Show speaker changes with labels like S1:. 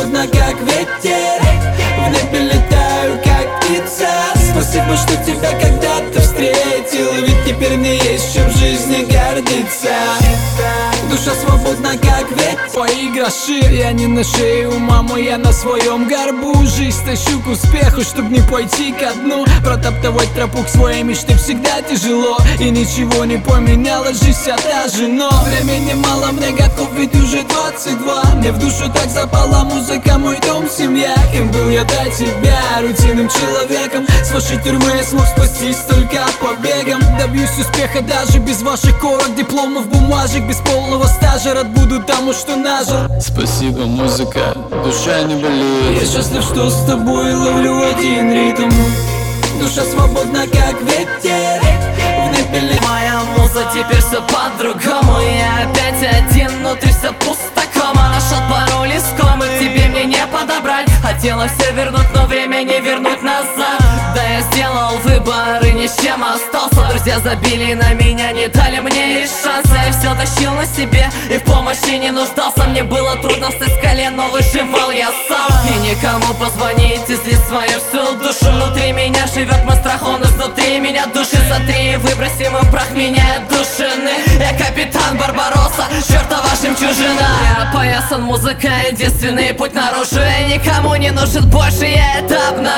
S1: свободна, как ветер. В небе летаю, как птица. Спасибо, что тебя когда-то встретил, ведь теперь мне есть чем в жизни гордиться. Душа свободна, как ветер.
S2: Твои гроши, я не на шее у мамы, я на своем горбу. Жизнь тащу к успеху, чтоб не пойти ко дну. Протоптывать тропу к своей мечте всегда тяжело, и ничего не поменялось, жизнь вся та же. Но времени мало, мне готов, ведь уже 22. Мне в душу так запала музыка, мой дом, семья. Кем был я до тебя, рутинным человеком. С вашей тюрьмы я смог спастись только побегом. Добьюсь успеха даже без ваших корок, дипломов, бумажек. Без полного стажа рад буду тому, что нажил.
S3: Спасибо, музыка, душа не болит.
S1: Я счастлив, что с тобой ловлю один ритм. Душа свободна, как ветер. В небе летает.
S4: Моя муза, теперь все по-другому. Я опять один, внутри все пусто, кома. Нашел пароль искомый, тебе мне не подобрать. Хотела все вернуть, но время не вернуть назад. Да, я сделал выбор и ни с чем остался. Друзья забили на меня, не дали мне и шанса. Я все тащил на себе и в помощи не нуждался. Мне было трудно встать с колен, но выживал я сам. И никому позвонить, излить свою всю душу. Внутри меня живет мой страх, он изнутри меня души. Сотри и выброси мой прах, меня душины. Я капитан Барбаросса, чертова жемчужина. Я опоясан музыкой, единственный путь наружу. Я никому не нужен больше, я это обнаружил.